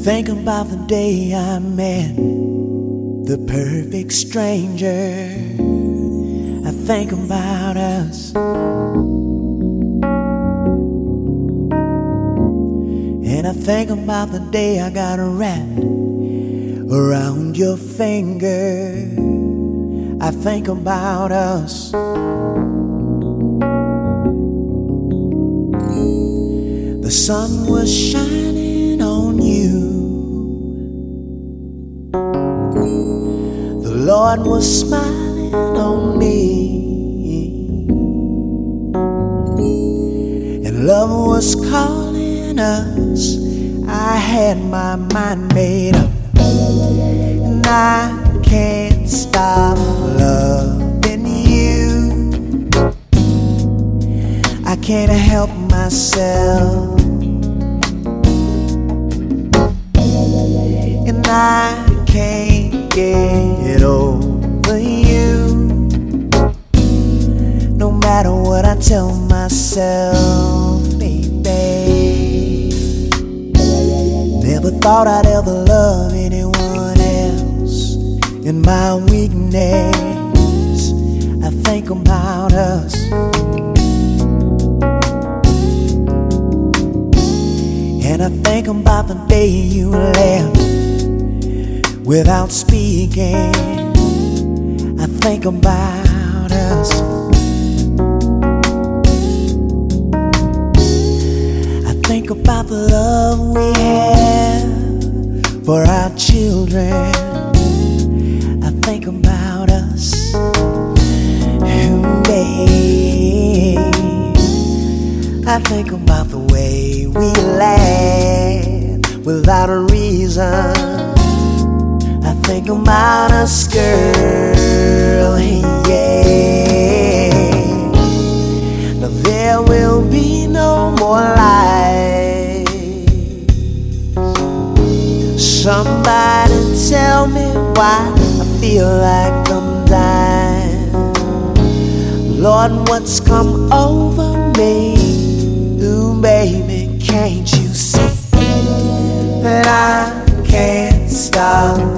Think about the day I met the perfect stranger. I think about us, and I think about the day I got wrapped around your finger. I think about us. The sun was shining on you. The Lord was smiling on me, and love was calling us. I had my mind made up, and I can't stop loving you. I can't help myself, and I can't get over you. No matter what I tell myself, baby. Never thought I'd ever love anyone else. In my weakness, I think about us. And I think about the day you left without speaking. I think about us. I think about the love we have for our children. I think about us, babe. I think about the way we laugh without a reason. I think about us, girl, yeah. Now there will be no more lies. Somebody tell me why I feel like I'm dying. Lord, what's come over me? Ooh, baby, can't you see that I can't stop